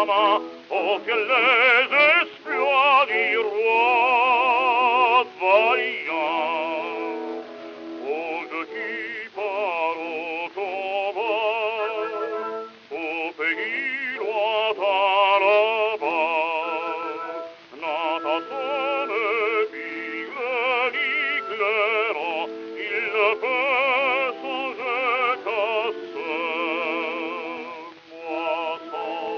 main, auquel les exploits du roi vaillant. Oh, je qui pars au combat, au pays lointain là-bas, n'entend son vive ni clairant, il ne peut songer qu'à ce moisson.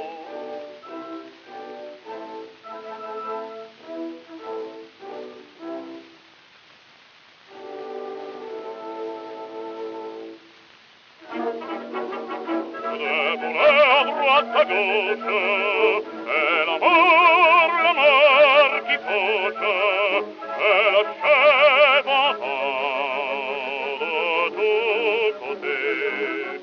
De bonheur droite à gauche, et la mort qui fauche, et le chef entend de tous côtés.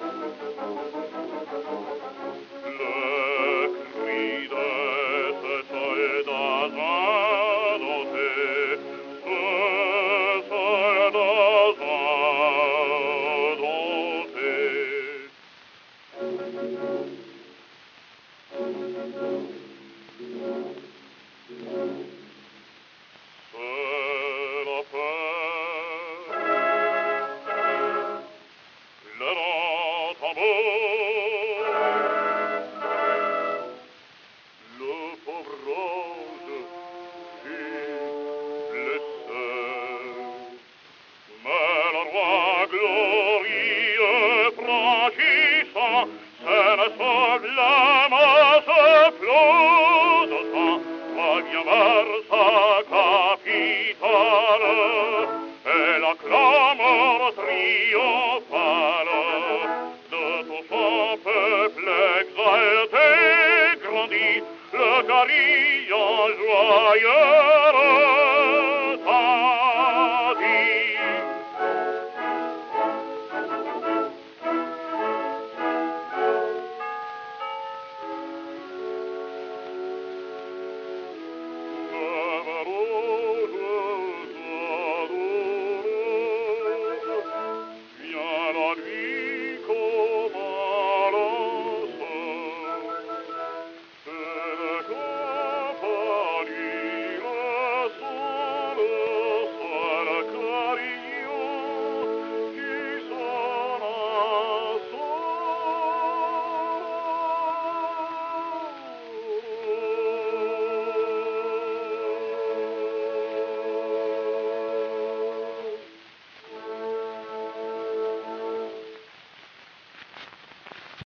Le cri de ce soldat indompté, ce soldat indompté. C'est la paix, le long tambour, le pauvre ange qui blessé. Mais le roi glorieux franchissant, scène sublime se flot de sang, revient vers sa capitale, et l'acclame triomphale. De tout son peuple exalté grandit, le carillon joyeux